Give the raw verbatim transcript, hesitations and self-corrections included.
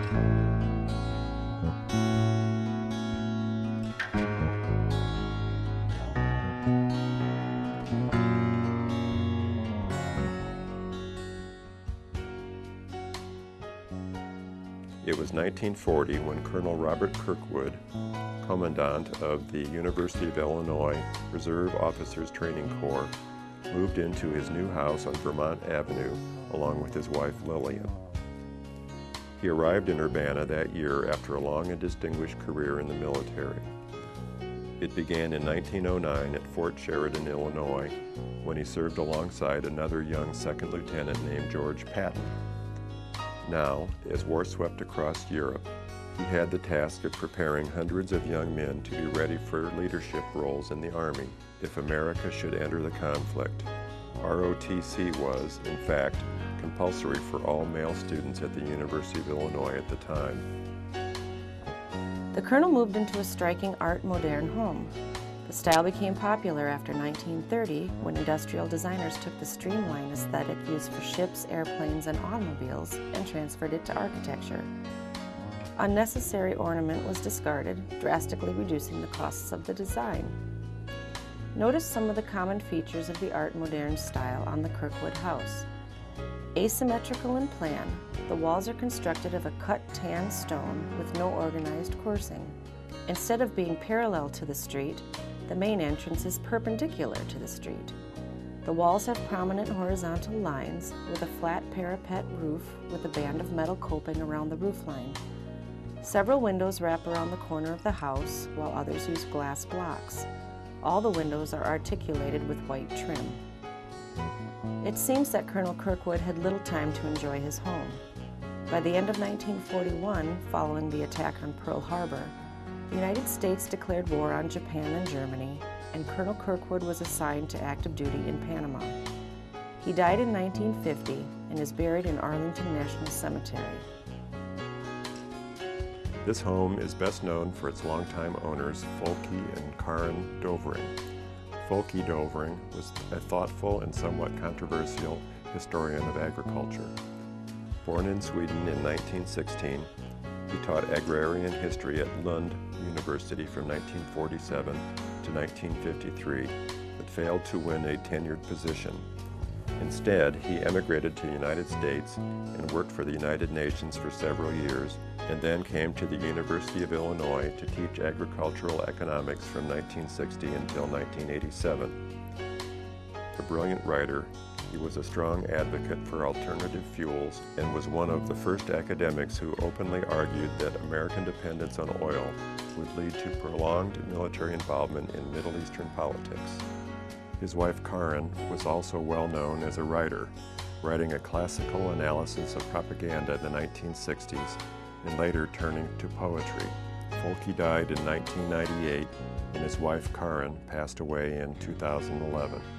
It was nineteen forty when Colonel Robert Kirkwood, Commandant of the University of Illinois Reserve Officers Training Corps, moved into his new house on Vermont Avenue along with his wife Lillian. He arrived in Urbana that year after a long and distinguished career in the military. It began in nineteen oh nine at Fort Sheridan, Illinois, when he served alongside another young second lieutenant named George Patton. Now, as war swept across Europe, he had the task of preparing hundreds of young men to be ready for leadership roles in the Army if America should enter the conflict. R O T C was, in fact, compulsory for all male students at the University of Illinois at the time. The colonel moved into a striking Art Moderne home. The style became popular after nineteen thirty when industrial designers took the streamlined aesthetic used for ships, airplanes, and automobiles and transferred it to architecture. Unnecessary ornament was discarded, drastically reducing the costs of the design. Notice some of the common features of the Art Moderne style on the Kirkwood house. Asymmetrical in plan, the walls are constructed of a cut tan stone with no organized coursing. Instead of being parallel to the street, the main entrance is perpendicular to the street. The walls have prominent horizontal lines with a flat parapet roof with a band of metal coping around the roofline. Several windows wrap around the corner of the house, while others use glass blocks. All the windows are articulated with white trim. It seems that Colonel Kirkwood had little time to enjoy his home. By the end of nineteen forty-one, following the attack on Pearl Harbor, the United States declared war on Japan and Germany, and Colonel Kirkwood was assigned to active duty in Panama. He died in nineteen fifty and is buried in Arlington National Cemetery. This home is best known for its longtime owners, Folke and Karen Dovering. Folke Dovering was a thoughtful and somewhat controversial historian of agriculture. Born in Sweden in nineteen sixteen, he taught agrarian history at Lund University from nineteen forty-seven to nineteen fifty-three, but failed to win a tenured position. Instead, he emigrated to the United States and worked for the United Nations for several years, and then came to the University of Illinois to teach agricultural economics from nineteen sixty until nineteen eighty-seven. A brilliant writer, he was a strong advocate for alternative fuels and was one of the first academics who openly argued that American dependence on oil would lead to prolonged military involvement in Middle Eastern politics. His wife Karen was also well known as a writer, writing a classical analysis of propaganda in the nineteen sixties and later turning to poetry. Folke died in nineteen ninety-eight and his wife Karen passed away in two thousand eleven.